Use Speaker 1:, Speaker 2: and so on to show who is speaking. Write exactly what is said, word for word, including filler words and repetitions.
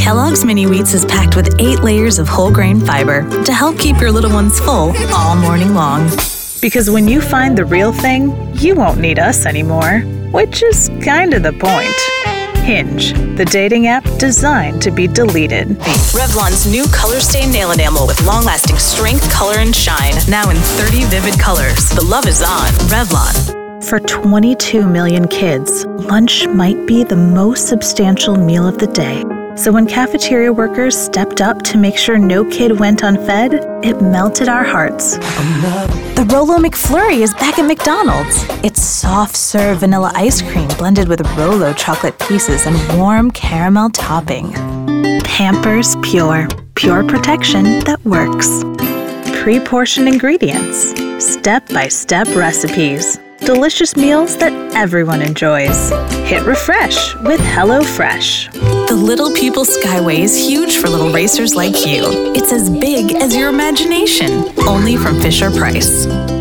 Speaker 1: Kellogg's Mini Wheats is packed with eight layers of whole grain fiber to help keep your little ones full all morning long.
Speaker 2: Because when you find the real thing, you won't need us anymore, which is kind of the point. Hinge, the dating app designed to be deleted.
Speaker 1: Revlon's new Color Stain Nail Enamel with long-lasting strength, color, and shine. Now in thirty vivid colors. The love is on. Revlon.
Speaker 2: For twenty-two million kids, lunch might be the most substantial meal of the day. So when cafeteria workers stepped up to make sure no kid went unfed, it melted our hearts.
Speaker 3: The Rolo McFlurry is back at McDonald's. It's soft-serve vanilla ice cream blended with Rolo chocolate pieces and warm caramel topping.
Speaker 2: Pampers Pure. Pure protection that works. Pre-portioned ingredients. Step-by-step recipes. Delicious meals that everyone enjoys. Hit refresh with HelloFresh.
Speaker 1: The Little People Skyway is huge for little racers like you. It's as big as your imagination, only from Fisher-Price.